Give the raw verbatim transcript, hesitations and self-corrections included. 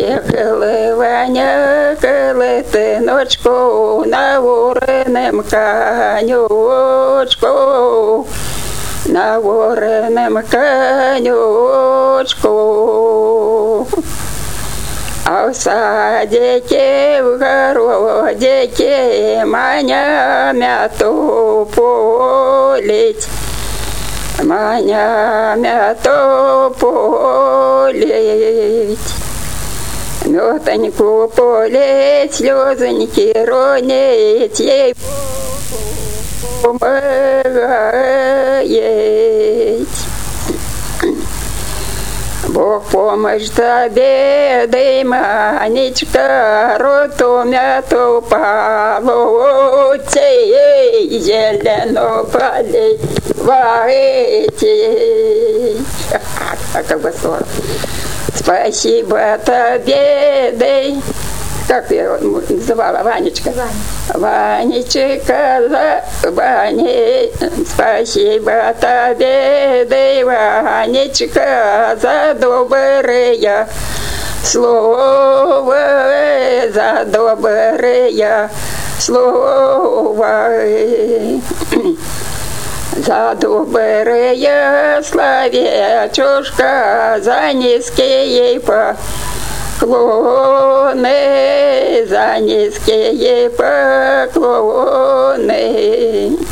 Ехали Ваня, калитиночку, на воренем конючку, на воренем конючку. А в садике, в городике Маня мяту полить, Маня мяту полить. Мётоньку полить, слезоньки ронить, ей помогает. Бог помощь тебе, дай, Манечка, роту мяту получи, зелену поливайте. Как бы здорово. Спасибо тебе, дай. Как я его называла? Ванечка. Ванечка, Ване, спасибо тебе, дай, Ванечка, за добрые слова, за добрые слова. За добрые словечушка, за низкие поклоны, за низкие поклоны.